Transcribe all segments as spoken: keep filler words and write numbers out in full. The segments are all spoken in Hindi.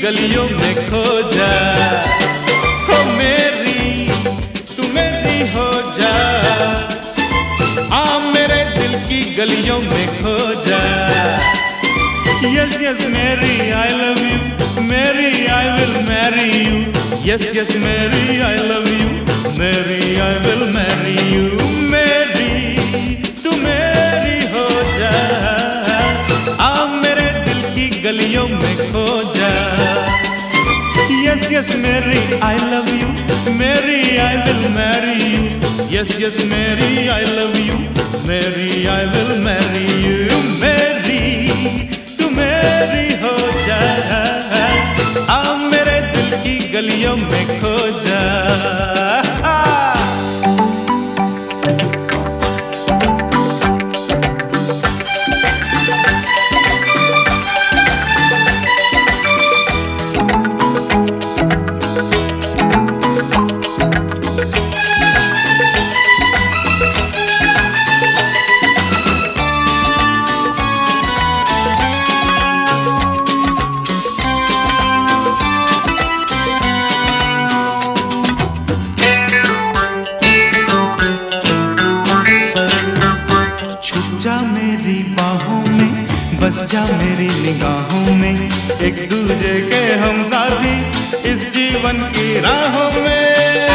गलियों में खो जा। हो मेरी तू मेरी हो जा, आ मेरे दिल की गलियों में खो जा। Yes yes Mary I love you, Mary I will marry you. Yes yes Mary I love you, Mary I will marry you. मेरी तू मेरी हो जा, आ मेरे दिल की गलियों में खो जा। Yes yes Mary I love you, Mary I will marry you. Yes yes Mary I love you, Mary I will marry you. मेरी तू मेरी हो जा, आ मेरे दिल की गलियों में खो जा। जा मेरी बाहों में, बस जा मेरी निगाहों में, एक दूजे के हम साथी इस जीवन की राहों में।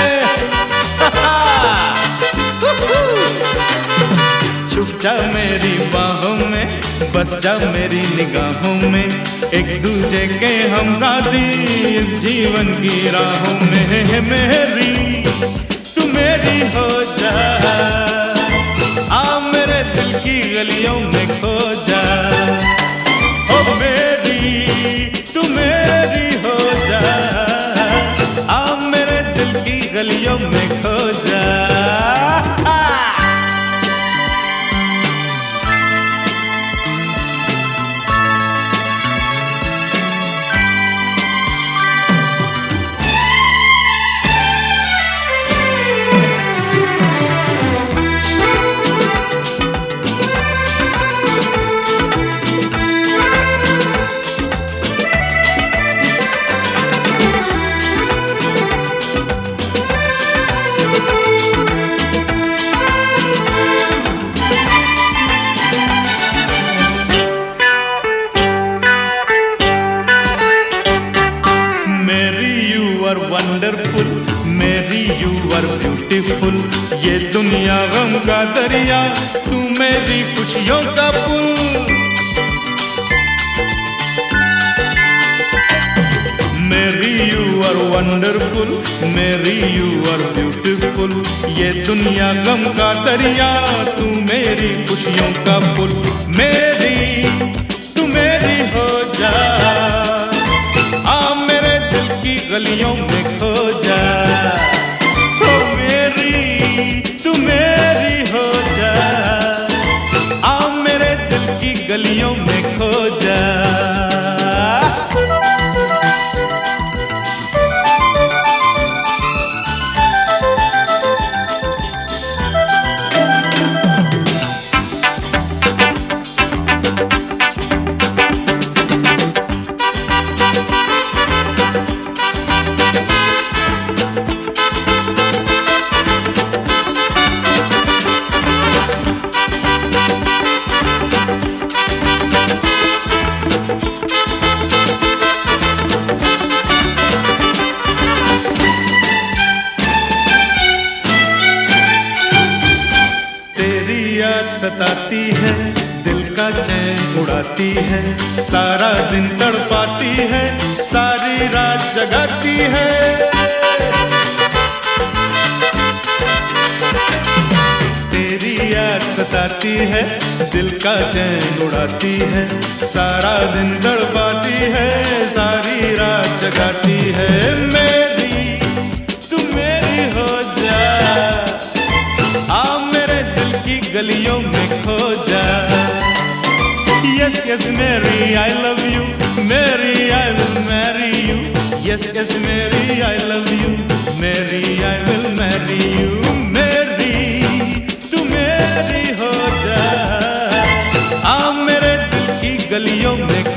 छुप जा मेरी बाहों में, बस जा मेरी निगाहों में, एक दूजे के हम साथी इस जीवन की राहों में। मेरी तू मेरी हो जा, आ मेरे दिल की गलियों में खो जा। ओ मेरी तू मेरी हो जा, आ मेरे दिल की गलियों में खो जा। Wonderful Mary you are beautiful, ये दुनिया गम का दरिया, तू मेरी खुशियों का पुल। Mary you are wonderful, Mary you are beautiful, ये दुनिया गम का दरिया, तू मेरी खुशियों का पुल। मेरी तू मेरी हो जा, आ मेरे दिल की गलियों में खो जा। ओ मेरी तू मेरी हो जा, आ मेरे दिल की गलियों में खो जा। सताती है, दिल का चैन उड़ाती है, सारा दिन तड़पाती है, सारी रात जगाती है। तेरी याद सताती है, दिल का चैन उड़ाती है, सारा दिन तड़पाती है, सारी रात जगाती है। मेरी तू मेरी हो जा, आ मेरे दिल की गलियों में खो जा। Yes yes Mary I love you, Mary I will marry you। Yes yes Mary I love you, Mary I will marry you। मेरी तू मेरी हो जा, आ मेरे दिल की गलियों में